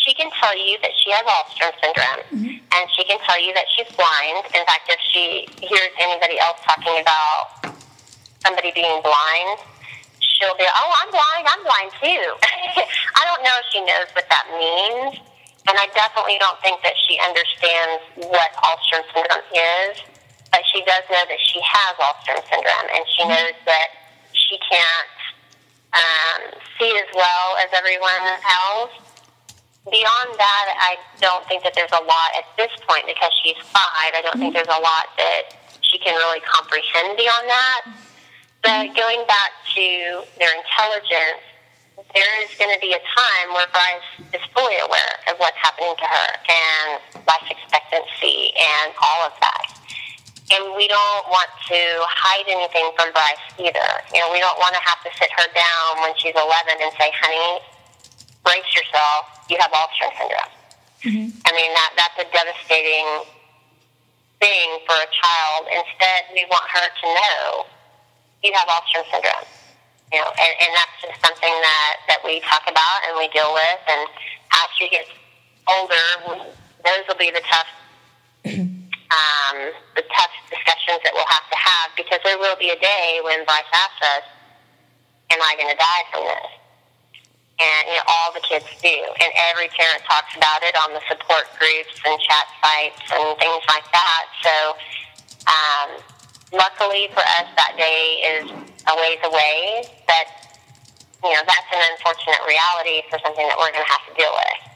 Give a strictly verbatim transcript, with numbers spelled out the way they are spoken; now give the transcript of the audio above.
she can tell you that she has Alstrom syndrome, mm-hmm. and she can tell you that she's blind. In fact, if she hears anybody else talking about somebody being blind, she'll be, oh, I'm blind, I'm blind too. I don't know if she knows what that means, and I definitely don't think that she understands what Alstrom syndrome is, but she does know that she has Alstrom syndrome, and she knows that she can't um, see as well as everyone else. Beyond that, I don't think that there's a lot at this point, because she's five. I don't think there's a lot that she can really comprehend beyond that. But going back to their intelligence, there is going to be a time where Bryce is fully aware of what's happening to her and life expectancy and all of that. And we don't want to hide anything from Bryce either. You know, we don't want to have to sit her down when she's eleven and say, honey, brace yourself, you have Alstrom syndrome. Mm-hmm. I mean, that that's a devastating thing for a child. Instead, we want her to know you have Alstrom syndrome. You know, and, and that's just something that, that we talk about and we deal with. And as she gets older, those will be the tough, um, the tough discussions that we'll have to have, because there will be a day when Bryce asks us, am I going to die from this? And, you know, all the kids do. And every parent talks about it on the support groups and chat sites and things like that. So, um, luckily for us, that day is a ways away, but, you know, that's an unfortunate reality for something that we're going to have to deal with.